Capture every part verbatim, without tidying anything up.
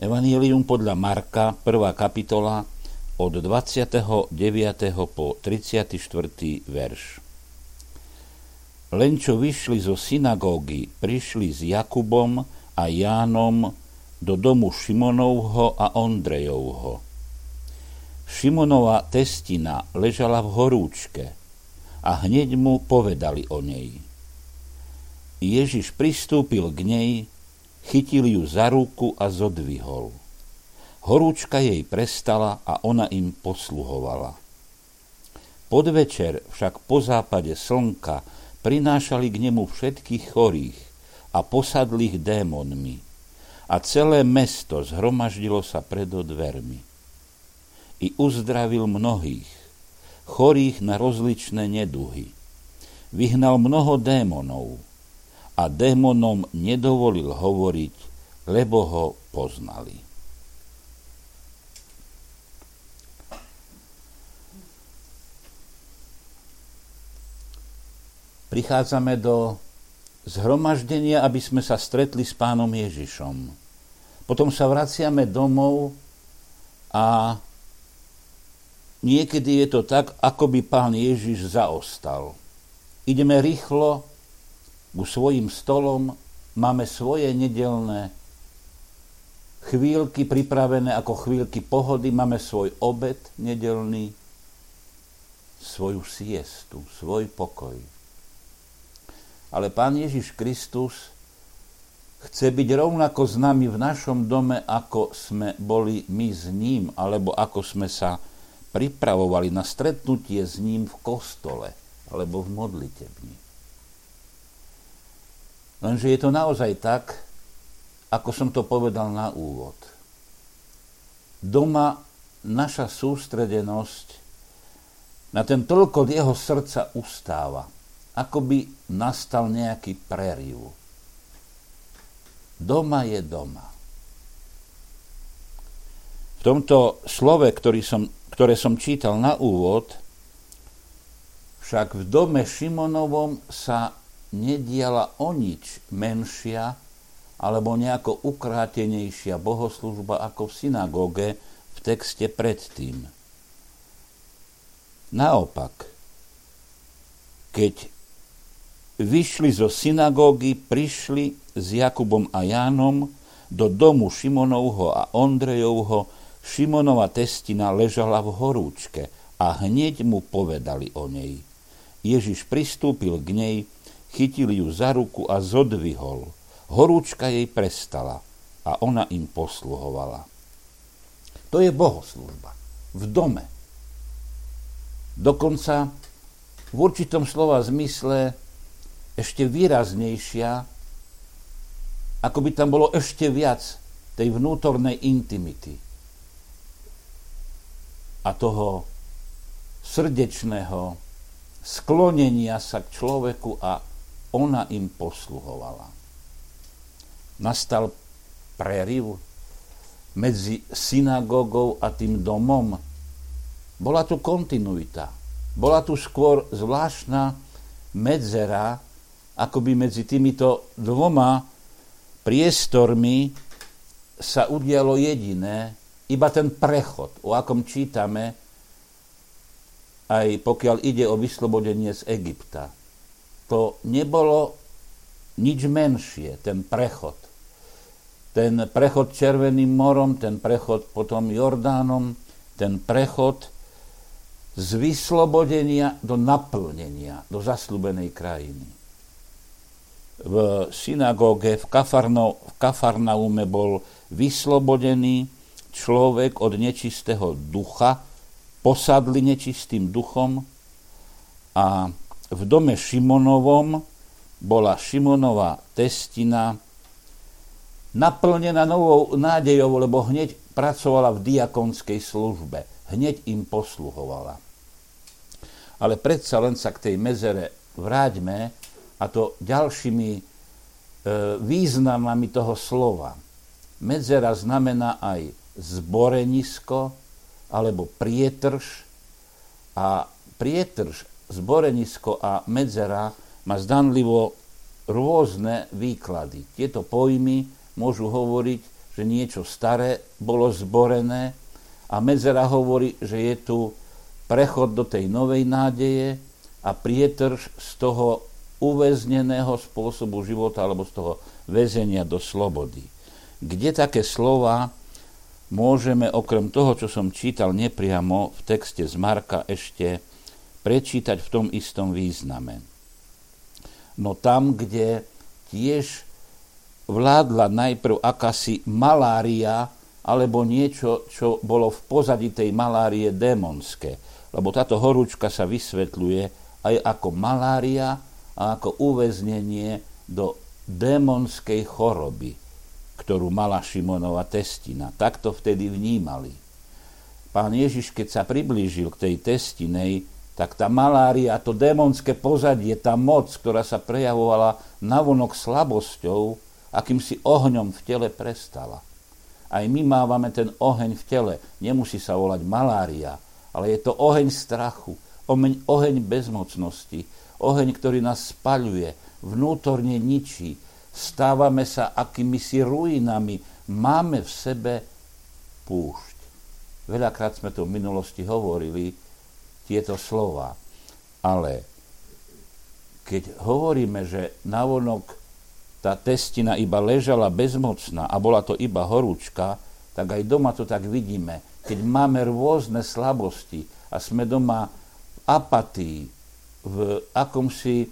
Evanjelium podľa Marka, prvá kapitola, od dvadsiateho deviateho po tridsiaty štvrtý verš. Len čo vyšli zo synagógy, prišli s Jakubom a Jánom do domu Šimonovho a Ondrejovho. Šimonova testina ležala v horúčke a hneď mu povedali o nej. Ježiš pristúpil k nej, chytil ju za ruku a zodvihol. Horúčka jej prestala a ona im posluhovala. Podvečer však po západe slnka prinášali k nemu všetkých chorých a posadlých démonmi a celé mesto zhromaždilo sa pred dvermi. I uzdravil mnohých, chorých na rozličné neduhy. Vyhnal mnoho démonov a démonom nedovolil hovoriť, lebo ho poznali. Prichádzame do zhromaždenia, aby sme sa stretli s Pánom Ježišom. Potom sa vraciame domov a niekedy je to tak, ako by Pán Ježiš zaostal. Ideme rýchlo ku svojim stolom, máme svoje nedeľné chvíľky pripravené ako chvíľky pohody, máme svoj obed nedeľný, svoju siestu, svoj pokoj. Ale Pán Ježiš Kristus chce byť rovnako s nami v našom dome, ako sme boli my s ním, alebo ako sme sa pripravovali na stretnutie s ním v kostole, alebo v modlitebni. Lenže je to naozaj tak, ako som to povedal na úvod. Doma naša sústredenosť na ten toľko jeho srdca ustáva, ako by nastal nejaký preriv. Doma je doma. V tomto slove, ktorý som, ktoré som čítal na úvod, však v dome Šimonovom sa nediala o nič menšia alebo nejako ukrátenejšia bohoslužba ako v synagóge v texte predtým. Naopak, keď vyšli zo synagógy, prišli s Jakubom a Jánom do domu Šimonovho a Ondrejovho. Šimonova testina ležala v horúčke a hneď mu povedali o nej. Ježiš pristúpil k nej, chytil ju za ruku a zodvihol. Horúčka jej prestala a ona im posluhovala. To je bohoslužba v dome. Dokonca v určitom slova zmysle ešte výraznejšia, ako by tam bolo ešte viac tej vnútornej intimity a toho srdečného sklonenia sa k človeku a ona im posluhovala. Nastal preriv medzi synagógou a tým domom. Bola tu kontinuita. Bola tu skôr zvláštna medzera, akoby medzi týmito dvoma priestormi sa udialo jediné, iba ten prechod, o akom čítame, aj pokiaľ ide o vyslobodenie z Egypta. To nebolo nič menšie, ten prechod. Ten prechod Červeným morom, ten prechod potom Jordánom, ten prechod z vyslobodenia do naplnenia, do zasľúbenej krajiny. V synagóge v, Kafarno, v Kafarnaume bol vyslobodený človek od nečistého ducha, posadli nečistým duchom a v dome Šimonovom bola Šimonova testina naplnená novou nádejou, lebo hneď pracovala v diakonskej službe. Hneď im posluhovala. Ale predsa len sa k tej mezere vráťme, a to ďalšími e, významami toho slova. Medzera znamená aj zborenisko alebo prietrž. A prietrž, zborenisko a medzera má zdanlivo rôzne výklady. Tieto pojmy môžu hovoriť, že že niečo staré bolo zborené a medzera hovorí, že je tu prechod do tej novej nádeje a prietrž z toho uväzneného spôsobu života alebo z toho väzenia do slobody. Kde také slova môžeme okrem toho, čo som čítal nepriamo v texte z Marka, ešte prečítať v tom istom význame? No tam, kde tiež vládla najprv akási malária alebo niečo, čo bolo v pozadí tej malárie démonské. Lebo táto horúčka sa vysvetľuje aj ako malária a ako uväznenie do démonskej choroby, ktorú mala Šimonova testina. Tak to vtedy vnímali. Pán Ježiš, keď sa priblížil k tej testinej, tak tá malária, to démonské pozadie, tá moc, ktorá sa prejavovala navonok slabosťou, akýmsi ohňom v tele prestala. Aj my mávame ten oheň v tele. Nemusí sa volať malária, ale je to oheň strachu, oheň, oheň bezmocnosti, oheň, ktorý nás spaľuje, vnútorne ničí. Stávame sa akýmisi ruinami. Máme v sebe púšť. Veľakrát sme to v minulosti hovorili, tieto slova. Ale keď hovoríme, že navonok tá testina iba ležala bezmocná a bola to iba horúčka, tak aj doma to tak vidíme. Keď máme rôzne slabosti a sme doma v apatii, v akomsi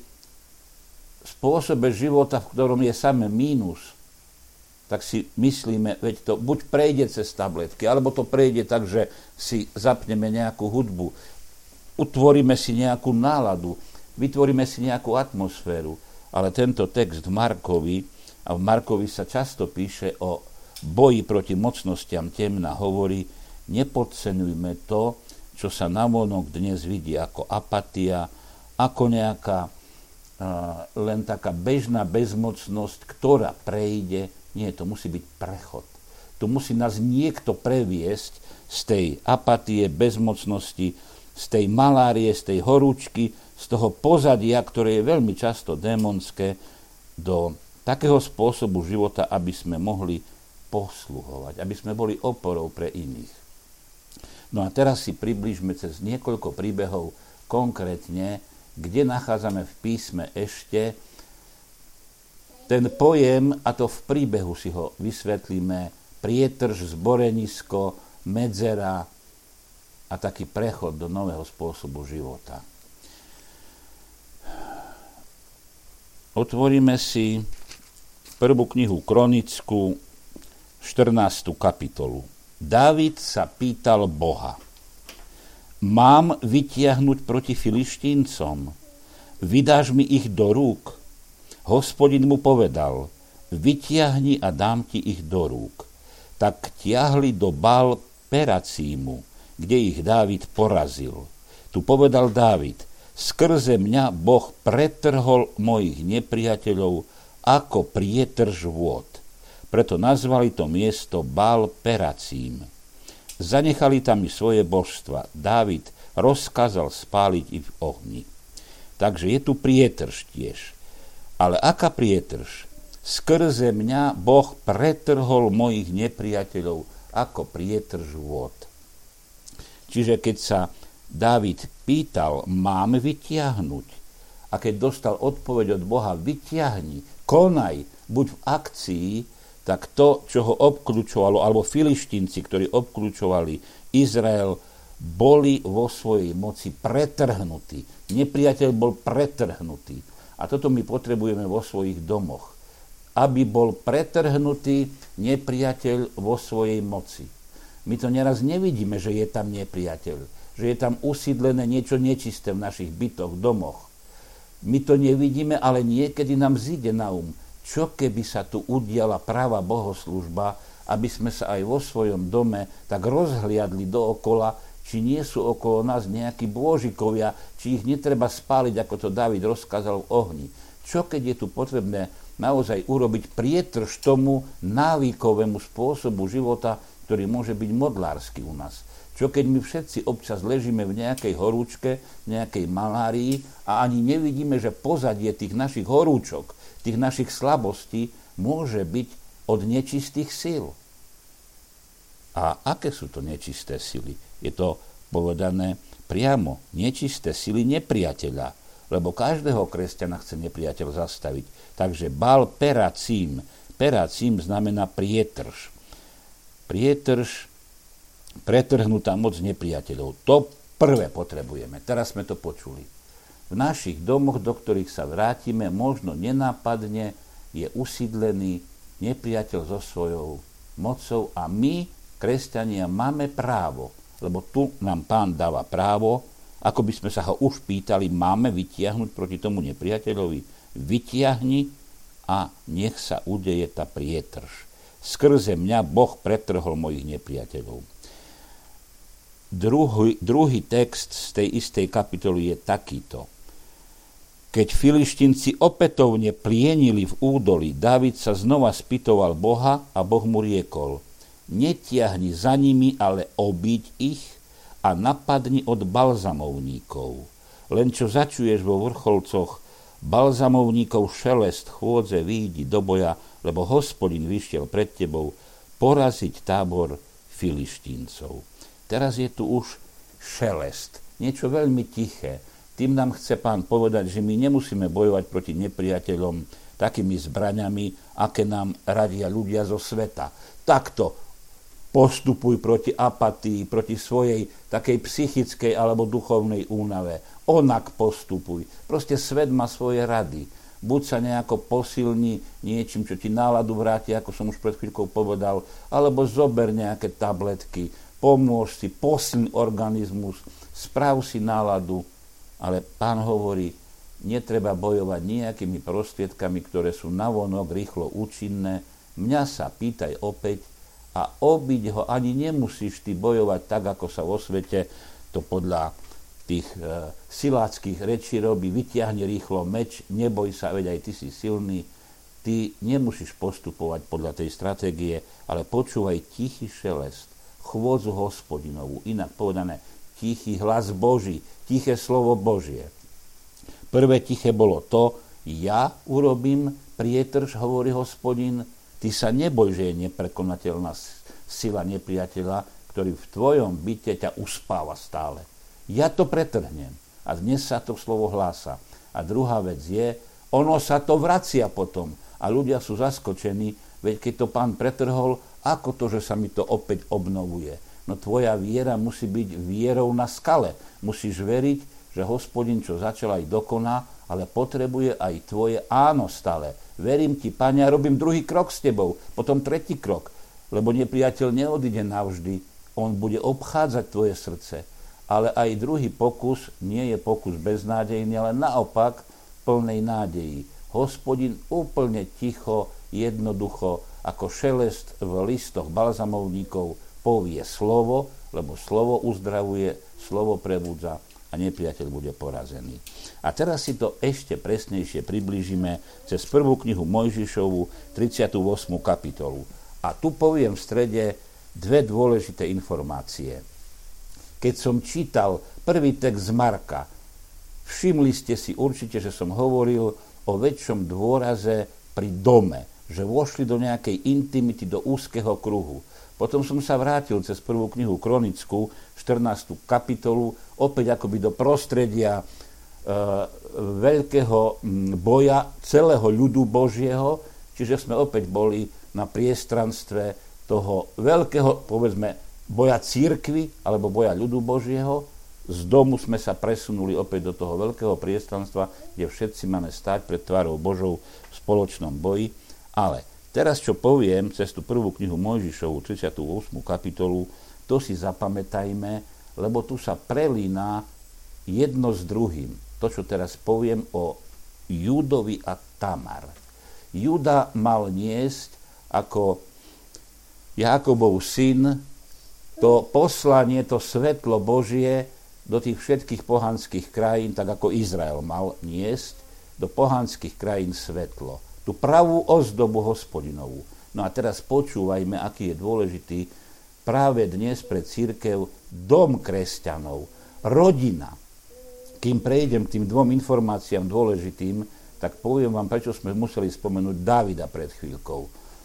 spôsobe života, v ktorom je samé mínus, tak si myslíme, veď to buď prejde cez tabletky, alebo to prejde tak, že si zapneme nejakú hudbu, utvoríme si nejakú náladu, vytvoríme si nejakú atmosféru. Ale tento text v Markovi, a v Markovi sa často píše o boji proti mocnostiam temna, hovorí, nepodceňujme to, čo sa navonok dnes vidí ako apatia, ako nejaká uh, len taká bežná bezmocnosť, ktorá prejde. Nie, to musí byť prechod. Tu musí nás niekto previesť z tej apatie, bezmocnosti, z tej malárie, z tej horúčky, z toho pozadia, ktoré je veľmi často démonské, do takého spôsobu života, aby sme mohli posluhovať, aby sme boli oporou pre iných. No a teraz si približme cez niekoľko príbehov konkrétne, kde nachádzame v písme ešte ten pojem, a to v príbehu si ho vysvetlíme, prietrž, zborenisko, medzera a taký prechod do nového spôsobu života. Otvoríme si prvú knihu Kronickú, štrnástu kapitolu. Dávid sa pýtal Boha: mám vytiahnuť proti Filištíncom? Vydáš mi ich do rúk? Hospodin mu povedal: vytiahni a dám ti ich do rúk. Tak tiahli do Bál Peracímu, kde ich Dávid porazil. Tu povedal Dávid: skrze mňa Boh pretrhol mojich nepriateľov ako prietrž vôd. Preto nazvali to miesto Bál Peracím. Zanechali tam i svoje božstva. Dávid rozkázal spáliť ich v ohni. Takže je tu prietrž tiež. Ale aká prietrž? Skrze mňa Boh pretrhol mojich nepriateľov ako prietrž vôd. Čiže keď sa Dávid pýtal, mám vytiahnuť? A keď dostal odpoveď od Boha, vytiahni, konaj, buď v akcii, tak to, čo ho obkľúčovalo, alebo Filištínci, ktorí obkľúčovali Izrael, boli vo svojej moci pretrhnutí. Nepriateľ bol pretrhnutý. A toto my potrebujeme vo svojich domoch. Aby bol pretrhnutý nepriateľ vo svojej moci. My to neraz nevidíme, že je tam nepriateľ, že je tam usídlené niečo nečisté v našich bytoch, domoch. My to nevidíme, ale niekedy nám zíde na um, čo keby sa tu udiala práva bohoslužba, aby sme sa aj vo svojom dome tak rozhliadli dookola, či nie sú okolo nás nejakí bôžikovia, či ich netreba spáliť, ako to Dávid rozkázal v ohni. Čo keď je tu potrebné naozaj urobiť prietrž tomu návykovému spôsobu života, ktorý môže byť modlársky u nás. Čo keď my všetci občas ležíme v nejakej horúčke, v nejakej malárii a ani nevidíme, že pozadie tých našich horúčok, tých našich slabostí môže byť od nečistých síl. A aké sú to nečisté sily? Je to povedané priamo, nečisté sily nepriateľa, lebo každého kresťana chce nepriateľ zastaviť. Takže bal peracím. Peracím znamená prietrž. Prietrž, pretrhnutá moc nepriateľov. To prvé potrebujeme. Teraz sme to počuli. V našich domoch, do ktorých sa vrátime, možno nenápadne je usídlený nepriateľ so svojou mocou a my, kresťania, máme právo, lebo tu nám Pán dáva právo, ako by sme sa ho už pýtali, máme vytiahnuť proti tomu nepriateľovi. Vytiahni a nech sa udeje tá prietrž. Skrze mňa Boh pretrhol mojich nepriateľov. Druhý, druhý text z tej istej kapitoly je takýto. Keď Filištínci opätovne plienili v údolí, Dávid sa znova spýtoval Boha a Boh mu riekol: netiahni za nimi, ale obíď ich a napadni od balzamovníkov. Len čo začuješ vo vrcholcoch balzamovníkov šelest chôdze, výjdi do boja, lebo Hospodin vyšiel pred tebou poraziť tábor Filištíncov. Teraz je tu už šelest, niečo veľmi tiché. Tým nám chce Pán povedať, že my nemusíme bojovať proti nepriateľom takými zbraňami, aké nám radia ľudia zo sveta. Takto postupuj proti apatii, proti svojej takej psychickej alebo duchovnej únave. Onak postupuj. Proste svet má svoje rady. Buď sa nejako posilní niečím, čo ti náladu vráti, ako som už pred chvíľkou povedal, alebo zober nejaké tabletky, pomôž si, posilň organizmus, správ si náladu. Ale Pán hovorí, netreba bojovať nejakými prostriedkami, ktoré sú navonok rýchlo účinné. Mňa sa pýtaj opäť a obiť ho, ani nemusíš ty bojovať tak, ako sa vo svete to podľa tých e, siláckých rečí robí. Vytiahni rýchlo meč, neboj sa, veď aj ty si silný. Ty nemusíš postupovať podľa tej stratégie, ale počúvaj tichý šelest, chôdzu Hospodinovú, inak povedané, tichý hlas Boží, tiché slovo Božie. Prvé tiché bolo to, ja urobím prietrž, hovorí Hospodin, ty sa neboj, že je neprekonateľná sila nepriateľa, ktorý v tvojom byte ťa uspáva stále. Ja to pretrhnem. A dnes sa to slovo hlása. A druhá vec je, ono sa to vracia potom. A ľudia sú zaskočení, veď keď to Pán pretrhol, ako to, že sa mi to opäť obnovuje. No tvoja viera musí byť vierou na skale. Musíš veriť, že Hospodin, čo začal, aj dokoná, ale potrebuje aj tvoje áno stále. Verím ti, Pane, a robím druhý krok s tebou, potom tretí krok, lebo nepriateľ neodíde navždy, on bude obchádzať tvoje srdce. Ale aj druhý pokus nie je pokus beznádejný, ale naopak plnej nádeji. Hospodin úplne ticho, jednoducho, ako šelest v listoch balzamovníkov, povie slovo, lebo slovo uzdravuje, slovo prebudza a nepriateľ bude porazený. A teraz si to ešte presnejšie priblížime cez prvú knihu Mojžišovu, tridsiatu ôsmu kapitolu. A tu poviem v strede dve dôležité informácie. Keď som čítal prvý text z Marka, všimli ste si určite, že som hovoril o väčšom dôraze pri dome, že vošli do nejakej intimity, do úzkeho kruhu. Potom som sa vrátil cez prvú knihu Kronickú, štrnástu kapitolu, opäť akoby do prostredia e, veľkého boja celého ľudu Božieho, čiže sme opäť boli na priestranstve toho veľkého, povedzme, boja cirkvi, alebo boja ľudu Božieho. Z domu sme sa presunuli opäť do toho veľkého priestranstva, kde všetci máme stáť pred tvárou Božou v spoločnom boji. Ale teraz, čo poviem cez tú prvú knihu Mojžišovu, tridsiatu ôsmu kapitolu, to si zapamätajme, lebo tu sa prelína jedno s druhým. To, čo teraz poviem o Júdovi a Tamar. Júda mal niesť ako Jákobov syn to poslanie, to svetlo Božie do tých všetkých pohanských krajín, tak ako Izrael mal niesť do pohanských krajín svetlo. Tú pravú ozdobu Hospodinovú. No a teraz počúvajme, aký je dôležitý práve dnes pre cirkev dom kresťanov, rodina. Kým prejdem k tým dvom informáciám dôležitým, tak poviem vám, prečo sme museli spomenúť Dávida pred chvíľkou.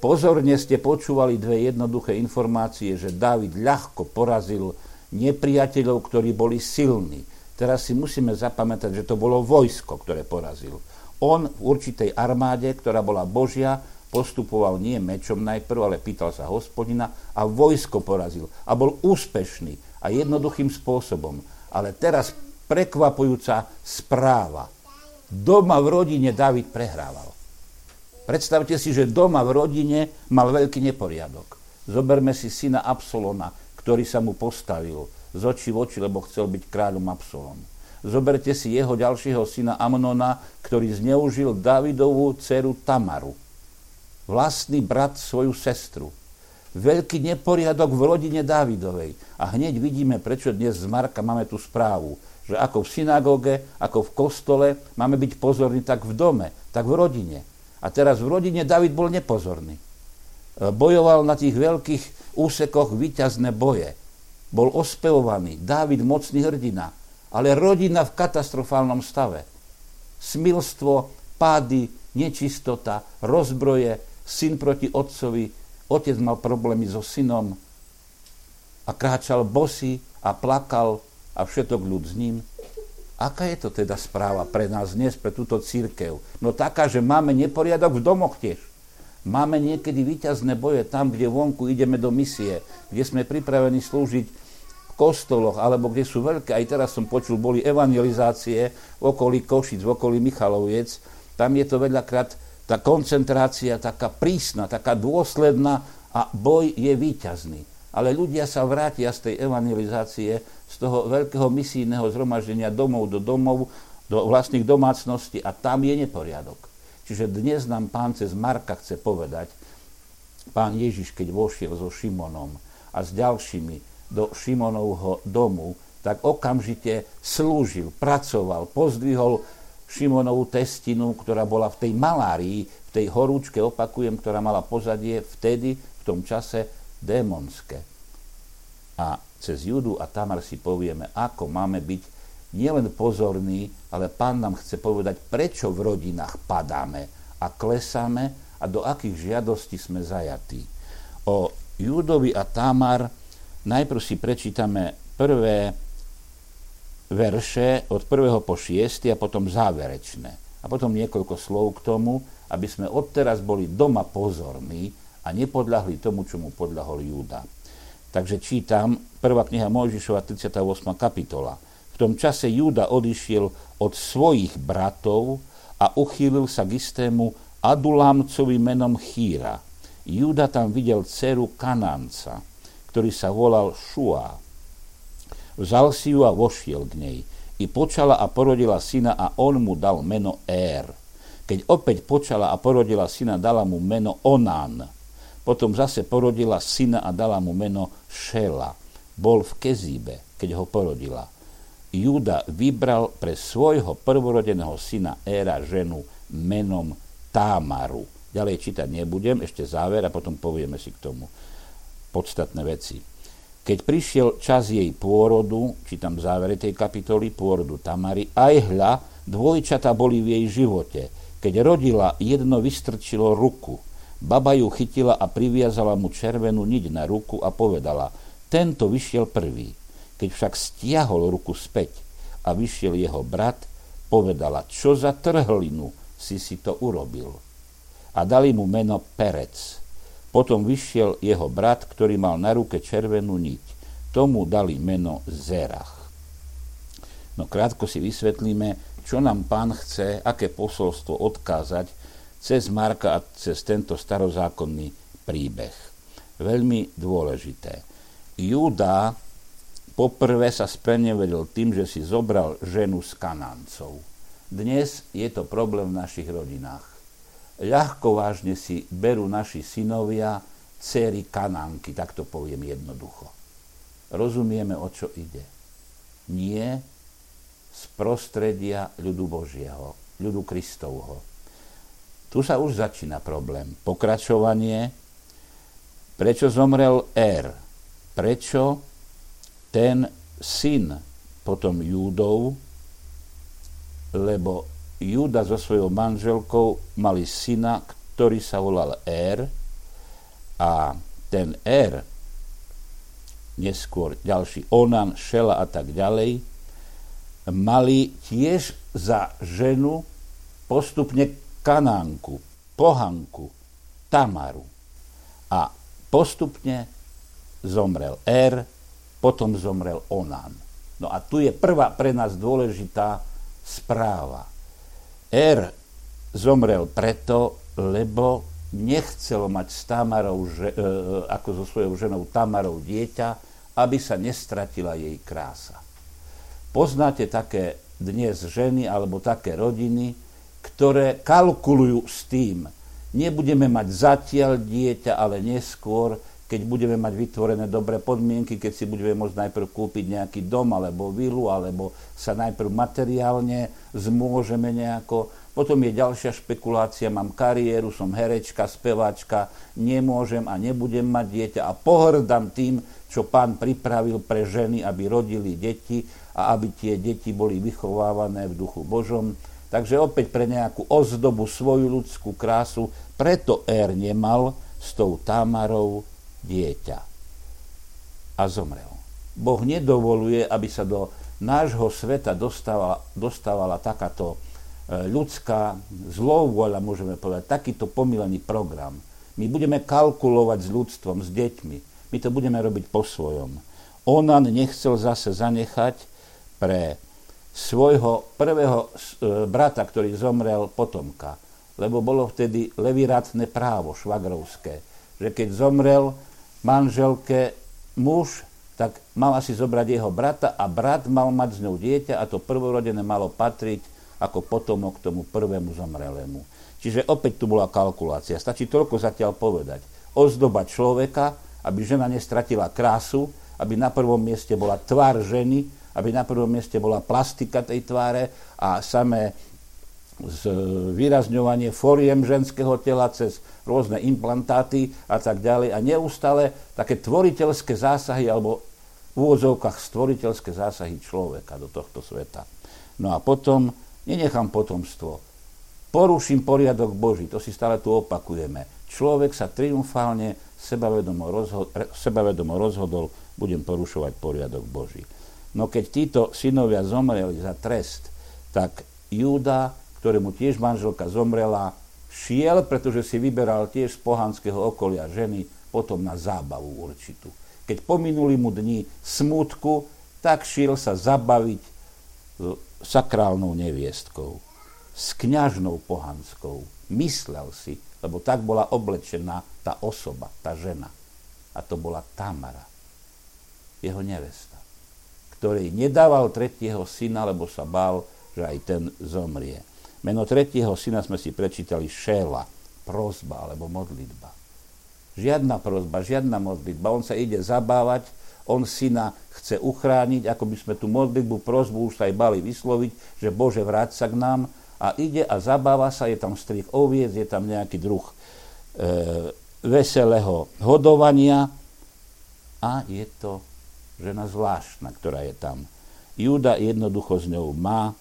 Pozorne ste počúvali dve jednoduché informácie, že Dávid ľahko porazil nepriateľov, ktorí boli silní. Teraz si musíme zapamätať, že to bolo vojsko, ktoré porazil. On v určitej armáde, ktorá bola Božia, postupoval nie mečom najprv, ale pýtal sa Hospodina a vojsko porazil. A bol úspešný a jednoduchým spôsobom. Ale teraz prekvapujúca správa. Doma v rodine Dávid prehrával. Predstavte si, že doma v rodine mal veľký neporiadok. Zoberme si syna Absalona, ktorý sa mu postavil z očí v oči, lebo chcel byť kráľom Absalom. Zoberte si jeho ďalšieho syna Amnona, ktorý zneužil Dávidovú dceru Tamaru. Vlastný brat svoju sestru. Veľký neporiadok v rodine Dávidovej. A hneď vidíme, prečo dnes z Marka máme tú správu, že ako v synagóge, ako v kostole máme byť pozorní tak v dome, tak v rodine. A teraz v rodine Dávid bol nepozorný. Bojoval na tých veľkých úsekoch víťazné boje. Bol ospevovaný, Dávid mocný hrdina, ale rodina v katastrofálnom stave. Smilstvo, pády, nečistota, rozbroje, syn proti otcovi, otec mal problémy so synom a kráčal bosý a plakal a všetok ľud s ním. Aká je to teda správa pre nás dnes, pre túto cirkev? No taká, že máme neporiadok v domoch tiež. Máme niekedy víťazné boje tam, kde vonku ideme do misie, kde sme pripravení slúžiť v kostoloch, alebo kde sú veľké, aj teraz som počul, boli evangelizácie v okolí Košic, v okolí Michaloviec. Tam je to veľakrát tá koncentrácia taká prísna, taká dôsledná a boj je víťazný. Ale ľudia sa vrátia z tej evangelizácie, z toho veľkého misijného zhromaždenia domov do domov, do vlastných domácností a tam je neporiadok. Čiže dnes nám Pán cez Marka chce povedať, Pán Ježiš, keď vošiel so Šimonom a s ďalšími do Šimonovho domu, tak okamžite slúžil, pracoval, pozdvihol Šimonovú testinu, ktorá bola v tej malárii, v tej horúčke, opakujem, ktorá mala pozadie vtedy, v tom čase, démonské. A cez Judu a Tamar si povieme, ako máme byť nielen pozorní, ale Pán nám chce povedať, prečo v rodinách padáme a klesáme a do akých žiadostí sme zajatí. O Judovi a Tamar najprv si prečítame prvé verše od prvého po šiesty a potom záverečné. A potom niekoľko slov k tomu, aby sme odteraz boli doma pozorní a nepodľahli tomu, čomu podľahol Júda. Takže čítam prvá kniha Mojžišova, tridsiata ôsma kapitola. V tom čase Júda odišiel od svojich bratov a uchýlil sa k istému Adulámcovi menom Chýra. Júda tam videl dceru Kanánca, ktorý sa volal Šuá. Vzal si ju a vošiel k nej. I počala a porodila syna a on mu dal meno Ér. Keď opäť počala a porodila syna, dala mu meno Onán. Potom zase porodila syna a dala mu meno Šela. Bol v Kezíbe, keď ho porodila. Júda vybral pre svojho prvorodeného syna Éra ženu menom Támaru. Ďalej čítať nebudem, ešte záver a potom povieme si k tomu podstatné veci. Keď prišiel čas jej pôrodu, čítam v závere tej kapitoly, pôrodu Tamary, aj hľa, dvojčata boli v jej živote. Keď rodila, jedno vystrčilo ruku. Baba ju chytila a priviazala mu červenú niť na ruku a povedala, tento vyšiel prvý. Keď však stiahol ruku späť a vyšiel jeho brat, povedala, čo za trhlinu si si to urobil. A dali mu meno Perec. Potom vyšiel jeho brat, ktorý mal na ruke červenú niť. Tomu dali meno Zerach. No krátko si vysvetlíme, čo nám Pán chce, aké posolstvo odkázať cez Marka a cez tento starozákonný príbeh. Veľmi dôležité. Júda poprvé sa spreneveril tým, že si zobral ženu z Kanáncov. Dnes je to problém v našich rodinách. Ľahko vážne si berú naši synovia dcéry Kanánky, tak to poviem jednoducho. Rozumieme, o čo ide. Nie z prostredia ľudu Božieho, ľudu Kristovho. Tu sa už začína problém. Pokračovanie. Prečo zomrel Ér? Prečo ten syn potom Júdov, lebo Júda so svojou manželkou mali syna, ktorý sa volal Ér A ten Er, neskôr ďalší Onan, Šela a tak ďalej, mali tiež za ženu postupne Kanánku, pohanku, Tamaru. A postupne zomrel Er, potom zomrel Onan. No a tu je prvá pre nás dôležitá správa. Er zomrel preto, lebo nechcel mať s Tamarou, že, e, ako so svojou ženou Tamarou dieťa, aby sa nestratila jej krása. Poznáte také dnes ženy alebo také rodiny, ktoré kalkulujú s tým, nebudeme mať zatiaľ dieťa, ale neskôr, keď budeme mať vytvorené dobré podmienky, keď si budeme môcť najprv kúpiť nejaký dom alebo vilu, alebo sa najprv materiálne zmôžeme nejako. Potom je ďalšia špekulácia, mám kariéru, som herečka, speváčka, nemôžem a nebudem mať dieťa a pohrdám tým, čo Pán pripravil pre ženy, aby rodili deti a aby tie deti boli vychovávané v duchu Božom. Takže opäť pre nejakú ozdobu svoju ľudskú krásu, preto Er nemal s tou Tamarou dieťa. A zomrel. Boh nedovoluje, aby sa do nášho sveta dostávala, dostávala takáto ľudská zlovôľa, môžeme povedať, takýto pomylený program. My budeme kalkulovať s ľudstvom, s deťmi. My to budeme robiť po svojom. Onan nechcel zase zanechať pre svojho prvého brata, ktorý zomrel, potomka. Lebo bolo vtedy levirátne právo švagrovské, že keď zomrel manželke muž, tak mal asi zobrať jeho brata a brat mal mať z ňou dieťa a to prvorodené malo patriť ako potomok tomu prvému zomrelému. Čiže opäť tu bola kalkulácia. Stačí toľko zatiaľ povedať. Ozdoba človeka, aby žena nestratila krásu, aby na prvom mieste bola tvár ženy, aby na prvom mieste bola plastika tej tváre a samé vyrazňovanie foriem ženského tela cez rôzne implantáty a tak ďalej. A neustále také tvoriteľské zásahy alebo v úvodzovkách stvoriteľské zásahy človeka do tohto sveta. No a potom nenechám potomstvo. Poruším poriadok Boží, to si stále tu opakujeme. Človek sa triumfálne sebavedomo, rozhod- sebavedomo rozhodol, budem porušovať poriadok Boží. No keď títo synovia zomreli za trest, tak Júda, ktorému tiež manželka zomrela, šiel, pretože si vyberal tiež z pohanského okolia ženy, potom na zábavu určitú. Keď pominuli mu dni smútku, tak šiel sa zabaviť sakrálnou neviestkou, s kňažnou pohanskou. Myslel si, lebo tak bola oblečená tá osoba, tá žena. A to bola Tamara, jeho nevesta, ktorej nedával tretieho syna, lebo sa bál, že aj ten zomrie. Meno tretieho syna sme si prečítali Šela, prosba alebo modlitba. Žiadna prosba, žiadna modlitba. On sa ide zabávať, on syna chce uchrániť, ako by sme tú modlitbu, prosbu už sa aj bali vysloviť, že Bože, vráť sa k nám, a ide a zabáva sa, je tam strih oviec, je tam nejaký druh e, veselého hodovania a je to žena zvláštna, ktorá je tam. Júda jednoducho s ňou má e,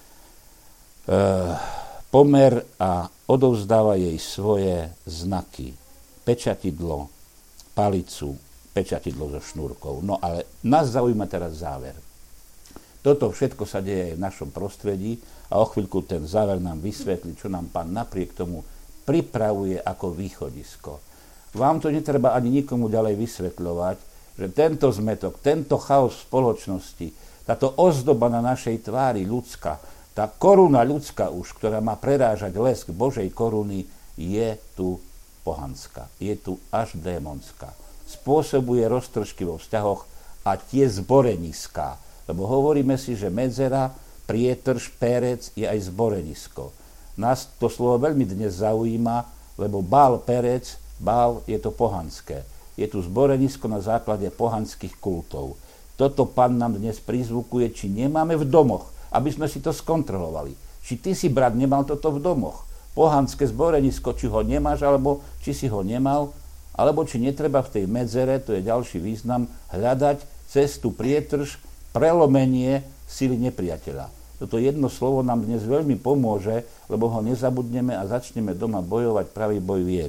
pomer a odovzdáva jej svoje znaky. Pečatidlo, palicu, pečatidlo so šnúrkou. No ale nás zaujíma teraz záver. Toto všetko sa deje v našom prostredí a o chvíľku ten záver nám vysvetlí, čo nám Pán napriek tomu pripravuje ako východisko. Vám to netreba ani nikomu ďalej vysvetľovať, že tento zmetok, tento chaos v spoločnosti, táto ozdoba na našej tvári ľudská, tá koruna ľudská už, ktorá má prerážať lesk Božej koruny, je tu pohanská, je tu až démonská. Spôsobuje roztržky vo vzťahoch a tie zboreniská. Lebo hovoríme si, že medzera, prietrž, pérec je aj zborenisko. Nás to slovo veľmi dnes zaujíma, lebo Bál Perec, Bál je to pohanské. Je tu zborenisko na základe pohanských kultov. Toto Pán nám dnes prizvukuje, či nemáme v domoch, aby sme si to skontrolovali. Či ty si, brat, nemal toto v domoch. Pohanské zborenisko, či ho nemáš, alebo či si ho nemal, alebo či netreba v tej medzere, to je ďalší význam, hľadať cestu prietrž, prelomenie sily nepriateľa. Toto jedno slovo nám dnes veľmi pomôže, lebo ho nezabudneme a začneme doma bojovať pravý boj viery.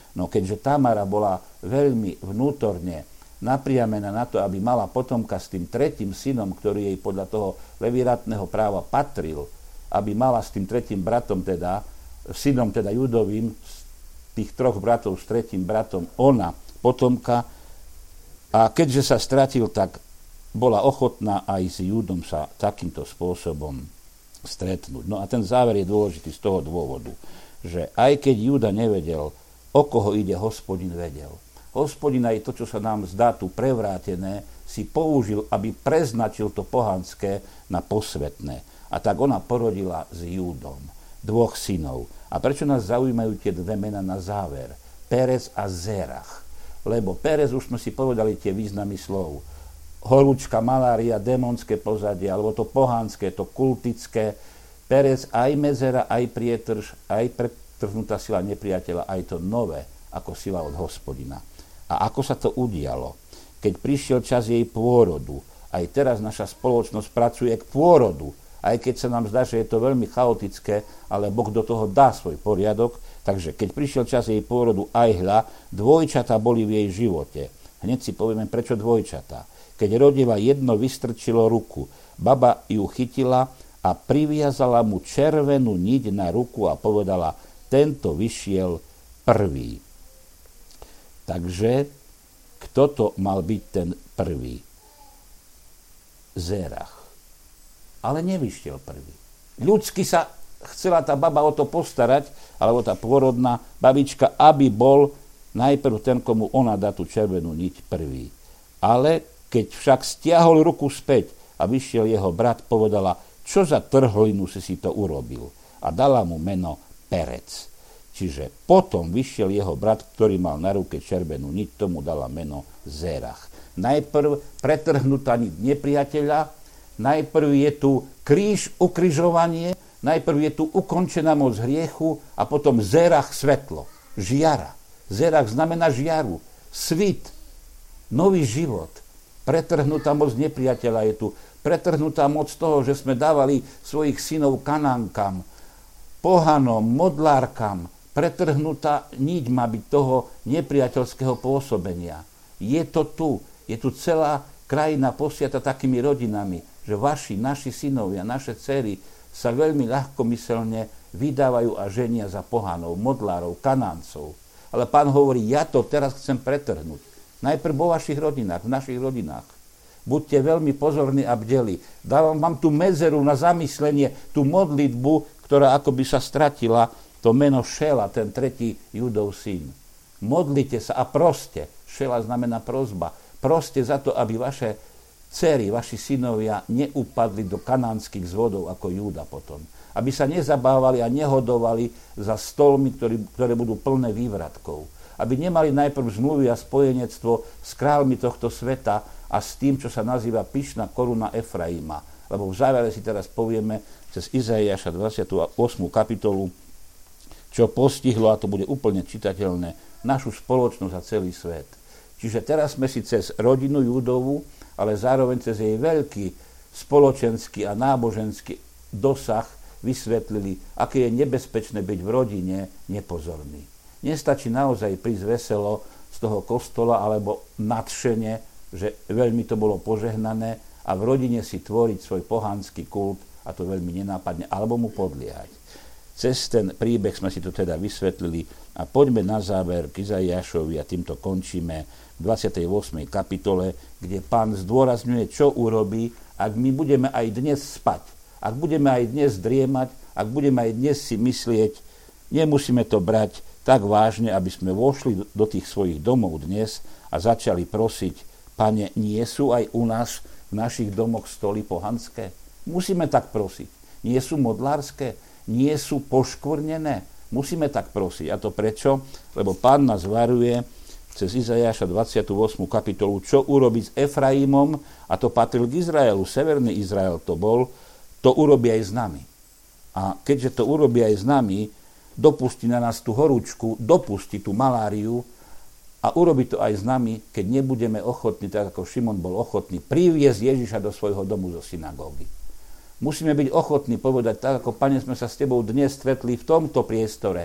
No keďže Tamara bola veľmi vnútorne napriamená na to, aby mala potomka s tým tretím synom, ktorý jej podľa toho levirátneho práva patril, aby mala s tým tretím bratom, teda synom teda Judovým, z tých troch bratov s tretím bratom, ona potomka, a keďže sa stratil, tak bola ochotná aj s Júdom sa takýmto spôsobom stretnúť. No a ten záver je dôležitý z toho dôvodu, že aj keď Júda nevedel, o koho ide, Hospodin vedel. Hospodin aj to, čo sa nám zdá tu prevrátené, si použil, aby preznačil to pohanské na posvetné. A tak ona porodila s Júdom dvoch synov. A prečo nás zaujímajú tie dve mená na záver? Perez a Zerach. Lebo Perez, už sme si povedali tie významy slov. Horúčka, malária, démonské pozadie, alebo to pohanské, to kultické. Perez aj medzera, aj prietrž, aj pretrhnutá sila nepriateľa, aj to nové, ako sila od Hospodina. A ako sa to udialo? Keď prišiel čas jej pôrodu, aj teraz naša spoločnosť pracuje k pôrodu, aj keď sa nám zdá, že je to veľmi chaotické, ale Boh do toho dá svoj poriadok, takže keď prišiel čas jej pôrodu, aj hľa, dvojčatá boli v jej živote. Hneď si povieme, prečo dvojčatá. Keď rodila, jedno vystrčilo ruku, baba ju chytila a priviazala mu červenú niť na ruku a povedala, tento vyšiel prvý. Takže kto to mal byť ten prvý? Zerach. Ale nevyšiel prvý. Ľudsky sa chcela tá baba o to postarať, alebo tá pôrodná babička, aby bol najprv ten, komu ona dá tú červenú niť prvý. Ale keď však stiahol ruku späť a vyšiel jeho brat, povedala, čo za trhlinu si si to urobil? A dala mu meno Perec. Čiže potom vyšiel jeho brat, ktorý mal na ruke červenú niť, tomu dala meno Zerach. Najprv pretrhnutá niť nepriateľa, najprv je tu kríž, ukrižovanie, najprv je tu ukončená moc hriechu a potom Zerach svetlo, žiara. Zerach znamená žiaru, svit, nový život. Pretrhnutá moc nepriateľa je tu, pretrhnutá moc toho, že sme dávali svojich synov kanánkam, pohanom, modlárkam. Pretrhnutá niť má byť toho nepriateľského pôsobenia. Je to tu, je tu celá krajina posiata takými rodinami, že vaši, naši synovia, naše dcery sa veľmi ľahkomyselne vydávajú a ženia za pohanov, modlárov, kanáncov. Ale Pán hovorí, ja to teraz chcem pretrhnúť. Najprv vo vašich rodinách, v našich rodinách. Buďte veľmi pozorní a bdeli. Dávam vám tú medzeru na zamyslenie, tú modlitbu, ktorá akoby sa stratila, to meno Šela, ten tretí Júdov syn. Modlite sa a proste. Šela znamená prosba. Proste za to, aby vaše dcery, vaši synovia neupadli do kanánskych zvodov ako Júda potom. Aby sa nezabávali a nehodovali za stolmi, ktorý, ktoré budú plné vývratkov. Aby nemali najprv zmluvy a spojenectvo s kráľmi tohto sveta a s tým, čo sa nazýva pyšná koruna Efraima. Lebo v závere si teraz povieme cez Izaiáša dvadsiatu ôsmu kapitolu, čo postihlo, a to bude úplne čitateľné, našu spoločnosť a celý svet. Čiže teraz sme si cez rodinu Júdovu, ale zároveň cez jej veľký spoločenský a náboženský dosah vysvetlili, aké je nebezpečné byť v rodine nepozorný. Nestačí naozaj prísť veselo z toho kostola alebo nadšene, že veľmi to bolo požehnané a v rodine si tvoriť svoj pohanský kult a to veľmi nenápadne, alebo mu podliehať. Cez ten príbeh sme si to teda vysvetlili a poďme na záver k Izaiášovi a týmto končíme v dvadsiatej ôsmej kapitole, kde Pán zdôrazňuje, čo urobí, ak my budeme aj dnes spať, ak budeme aj dnes driemať, ak budeme aj dnes si myslieť, nemusíme to brať tak vážne, aby sme vošli do tých svojich domov dnes a začali prosiť, Pane, nie sú aj u nás v našich domoch stoly pohanské? Musíme tak prosiť. Nie sú modlárske? Nie sú poškvrnené? Musíme tak prosiť. A to prečo? Lebo Pán nás varuje cez Izaiáša dvadsiatu ôsmu kapitolu, čo urobiť s Efraimom, a to patril k Izraelu, severný Izrael to bol, to urobí aj s nami. A keďže to urobí aj s nami, dopustí na nás tú horúčku, dopustí tú maláriu a urobí to aj s nami, keď nebudeme ochotní, tak ako Šimon bol ochotný, priviesť Ježiša do svojho domu zo synagógy. Musíme byť ochotní povedať, tak ako Pane, sme sa s Tebou dnes stretli v tomto priestore,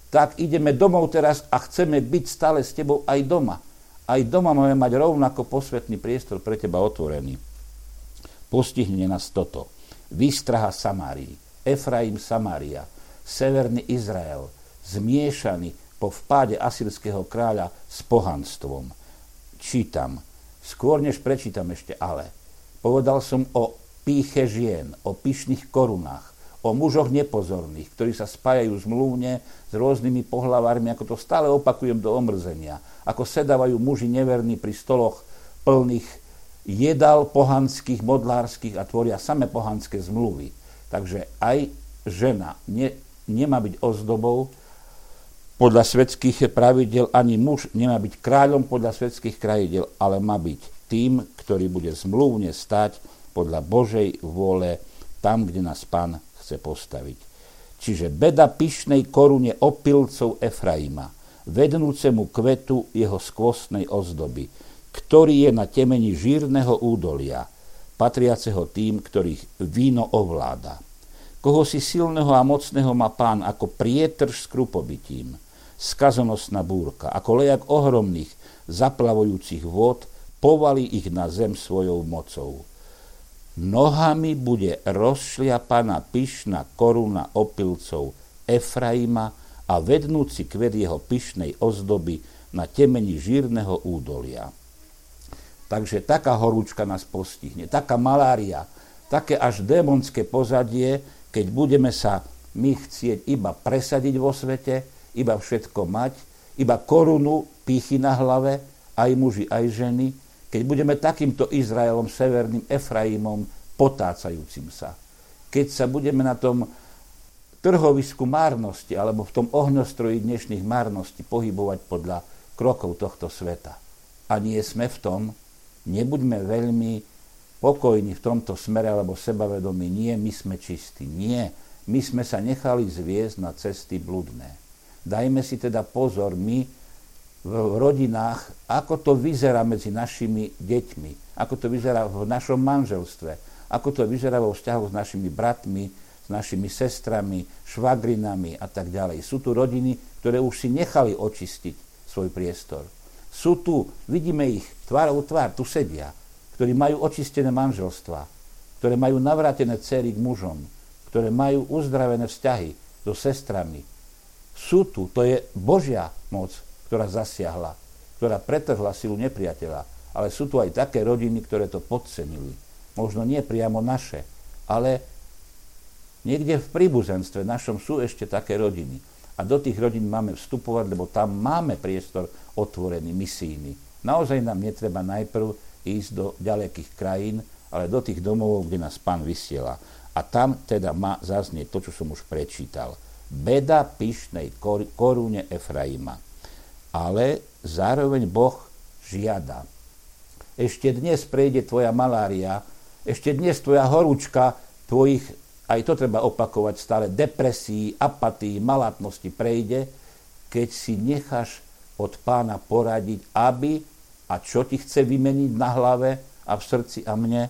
tak ideme domov teraz a chceme byť stále s tebou aj doma. Aj doma máme mať rovnako posvätný priestor pre teba otvorený. Postihne nás toto. Výstraha Samárii, Efraim Samária, severný Izrael, zmiešaný po vpáde asýrskeho kráľa s pohanstvom. Čítam, skôr než prečítam ešte ale. Povedal som o pýche žien, o pyšných korunách, o mužoch nepozorných, ktorí sa spájajú zmluvne s rôznymi pohlavármi, ako to stále opakujem do omrzenia, ako sedávajú muži neverní pri stoloch plných jedál pohanských, modlárskych a tvoria same pohanské zmluvy. Takže aj žena ne, nemá byť ozdobou podľa svetských pravidel, ani muž nemá byť kráľom podľa svetských pravidel, ale má byť tým, ktorý bude zmluvne stať podľa Božej vôle tam, kde nás Pán chce postaviť. Čiže beda pyšnej korune opilcov Efraima, vednúcemu kvetu jeho skvostnej ozdoby, ktorý je na temeni žírneho údolia, patriaceho tým, ktorých víno ovláda. Koho si silného a mocného má Pán ako prietrž s krupobytím, skazonosná búrka, ako lejak ohromných zaplavujúcich vôd, povalí ich na zem svojou mocou. Nohami bude rozšliapaná pyšná koruna opilcov Efraima a vednúci kvet jeho pyšnej ozdoby na temeni žírneho údolia. Takže taká horúčka nás postihne, taká malária, také až démonské pozadie, keď budeme sa my chcieť iba presadiť vo svete, iba všetko mať, iba korunu pýchy na hlave, aj muži, aj ženy, keď budeme takýmto Izraelom, severným Efraimom, potácajúcim sa. Keď sa budeme na tom trhovisku márnosti, alebo v tom ohňostroji dnešných márností pohybovať podľa krokov tohto sveta. A nie sme v tom, nebuďme veľmi pokojní v tomto smere, alebo sebavedomí. Nie, my sme čistí. Nie, my sme sa nechali zviesť na cesty bludné. Dajme si teda pozor, my v rodinách, ako to vyzerá medzi našimi deťmi, ako to vyzerá v našom manželstve, ako to vyzerá vo vzťahu s našimi bratmi, s našimi sestrami, švagrinami a tak ďalej. Sú tu rodiny, ktoré už si nechali očistiť svoj priestor. Sú tu, vidíme ich tvárou tvár, tu sedia, ktorí majú očistené manželstvá, ktoré majú navrátené dcery k mužom, ktoré majú uzdravené vzťahy so sestrami. Sú tu, to je Božia moc, ktorá zasiahla, ktorá pretrhla silu nepriateľa. Ale sú tu aj také rodiny, ktoré to podcenili. Možno nie priamo naše, ale niekde v príbuzenstve našom sú ešte také rodiny. A do tých rodín máme vstupovať, lebo tam máme priestor otvorený, misijný. Naozaj nám netreba najprv ísť do ďalekých krajín, ale do tých domov, kde nás Pán vysiela. A tam teda má zaznieť to, čo som už prečítal. Beda pyšnej kor- korune Efraima. Ale zároveň Boh žiada. Ešte dnes prejde tvoja malária, ešte dnes tvoja horúčka, tvojich, aj to treba opakovať stále, depresí, apatí, malátnosti prejde, keď si necháš od Pána poradiť, aby, a čo ti chce vymeniť na hlave a v srdci a mne,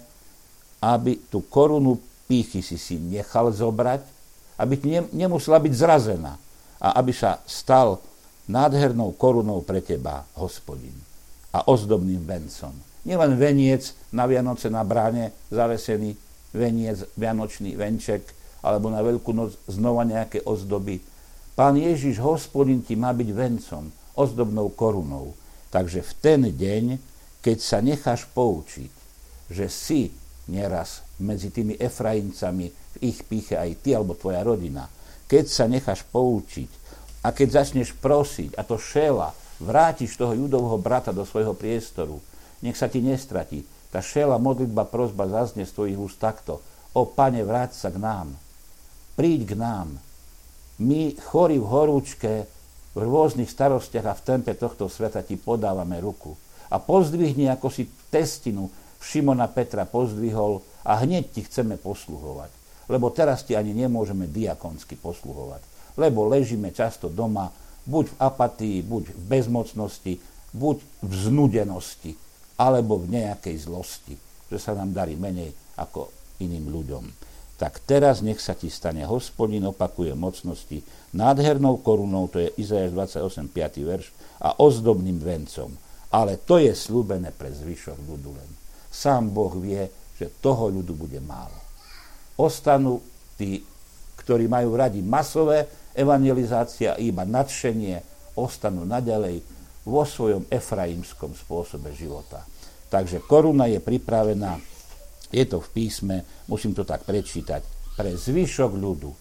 aby tú korunu pýchy si si nechal zobrať, aby ti nemusela byť zrazená a aby sa stal nádhernou korunou pre teba Hospodin a ozdobným vencom. Nielen veniec na Vianoce na bráne zavesený, veniec, vianočný venček, alebo na Veľkú noc znova nejaké ozdoby. Pán Ježiš, Hospodin, ti má byť vencom, ozdobnou korunou. Takže v ten deň, keď sa necháš poučiť, že si neraz medzi tými Efraimcami v ich pýche aj ty alebo tvoja rodina, keď sa necháš poučiť, a keď začneš prosiť, a to šéla, vrátiš toho judovho brata do svojho priestoru, nech sa ti nestratí. Tá šéla, modlitba, prosba zaznie z tvojich úst takto. O Pane, vráť sa k nám. Príď k nám. My, chorí v horúčke, v rôznych starostiach a v tempe tohto sveta ti podávame ruku. A pozdvihni, ako si testinu Šimona Petra pozdvihol, a hneď ti chceme posluhovať. Lebo teraz ti ani nemôžeme diakonsky posluhovať. Lebo ležíme často doma, buď v apatii, buď v bezmocnosti, buď v znudenosti, alebo v nejakej zlosti, že sa nám darí menej ako iným ľuďom. tak teraz nech sa ti stane Hospodin, opakuje mocnosti, nádhernou korunou, to je Izaiáš dvadsaťosem, piaty verš, a ozdobným vencom. Ale to je sľúbené pre zvyšok ľudu len. Sám Boh vie, že toho ľudu bude málo. Ostanú tí, ktorí majú radi masové evangelizácia, iba nadšenie, ostanú naďalej vo svojom efraimskom spôsobe života. Takže koruna je pripravená, je to v písme, musím to tak prečítať, pre zvyšok ľudu.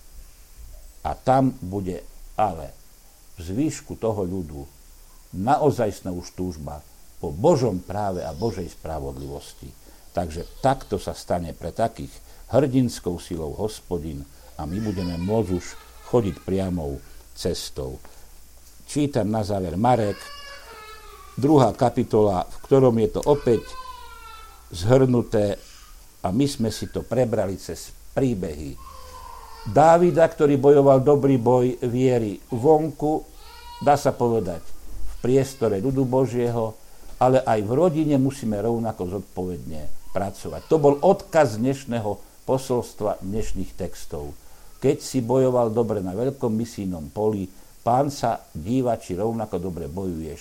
A tam bude ale v zvýšku toho ľudu naozajstná už túžba po Božom práve a Božej spravodlivosti. Takže takto sa stane pre takých hrdinskou silou Hospodin a my budeme môcť už chodiť priamou cestou. Čítam na záver Marek, druhá kapitola, v ktorom je to opäť zhrnuté a my sme si to prebrali cez príbehy Dávida, ktorý bojoval dobrý boj viery vonku, dá sa povedať, v priestore ľudu Božieho, ale aj v rodine musíme rovnako zodpovedne pracovať. To bol odkaz dnešného posolstva dnešných textov. Keď si bojoval dobre na veľkom misijnom poli, Pán sa díva, či rovnako dobre bojuješ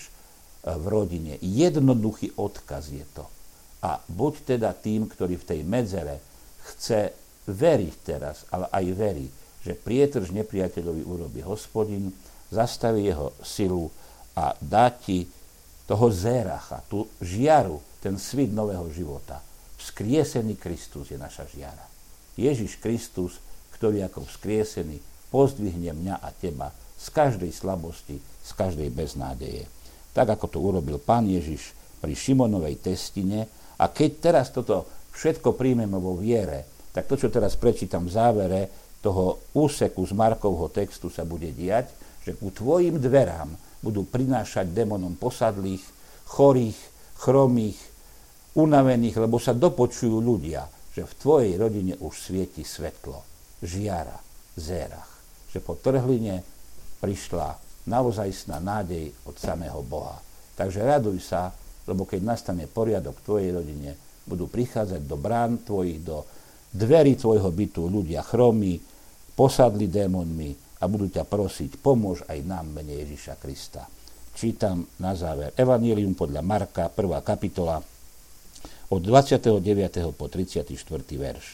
v rodine. Jednoduchý odkaz je to. A buď teda tým, ktorý v tej medzere chce veriť teraz, ale aj verí, že prietrž nepriateľovi urobí Hospodin, zastaví jeho silu a dá ti toho Zéracha, tú žiaru, ten svit nového života. Vzkriesený Kristus je naša žiara. Ježiš Kristus, ktorý ako vzkriesený pozdvihne mňa a teba z každej slabosti, z každej beznádeje. Tak ako to urobil Pán Ježiš pri Šimonovej testine. A keď teraz toto všetko príjmeme vo viere, tak to, čo teraz prečítam v závere toho úseku z Markovho textu, sa bude diať, že ku tvojim dverám budú prinášať démonom posadlých, chorých, chromých, unavených, lebo sa dopočujú ľudia, že v tvojej rodine už svieti svetlo, žiara, Zérach. Že po trhline prišla naozajstná nádej od samého Boha. Takže raduj sa, lebo keď nastane poriadok v tvojej rodine, budú prichádzať do brán tvojich, do dverí tvojho bytu ľudia chromí, posadli démonmi a budú ťa prosiť, pomôž aj nám mene Ježiša Krista. Čítam na záver Evanjelium podľa Marka, prvá kapitola, od dvadsiateho deviateho po tridsiaty štvrtý verš.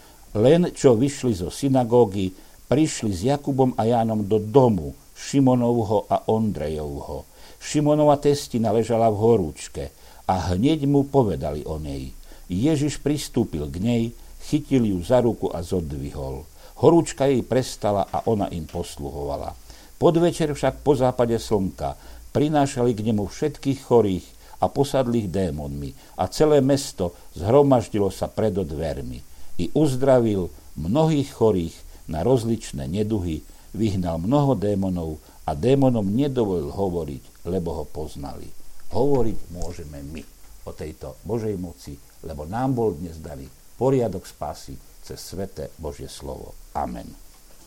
Len čo vyšli zo synagógy, prišli s Jakubom a Jánom do domu Šimonovho a Ondrejovho. Šimonova testina ležala v horúčke a hneď mu povedali o nej. Ježiš pristúpil k nej, chytil ju za ruku a zodvihol. Horúčka jej prestala a ona im posluhovala. Podvečer však po západe slnka prinášali k nemu všetkých chorých a posadlých démonmi a celé mesto zhromaždilo sa pred dvermi. I uzdravil mnohých chorých na rozličné neduhy, vyhnal mnoho démonov a démonom nedovolil hovoriť, lebo ho poznali. Hovoriť môžeme my o tejto Božej moci, lebo nám bol dnes daný poriadok spásy cez sväté Božie slovo. Amen.